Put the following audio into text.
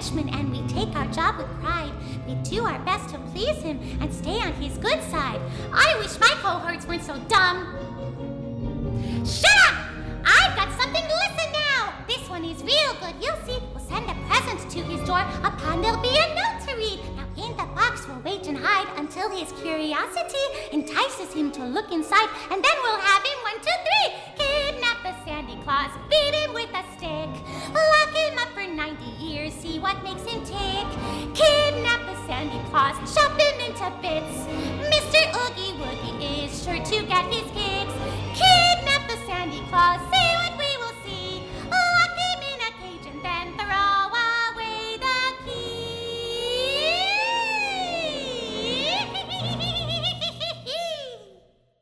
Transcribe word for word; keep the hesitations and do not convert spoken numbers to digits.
freshman and we take our job with pride. We do our best to please him and stay on his good side. I wish my cohorts weren't so dumb. Shut up! I've got something to listen now. This one is real good. You'll see. We'll send a present to his door. Upon there'll be a note to read. Now in the box we'll wait and hide until his curiosity entices him to look inside. And then we'll have him one, two, three. Kidnap a Sandy Claus. Beat him with a stick. Lock him up for ninety years. See what makes him tick. Kidnap a Sandy Claus. Chop him into bits. Mister Oogie Woogie is sure to get his kiss.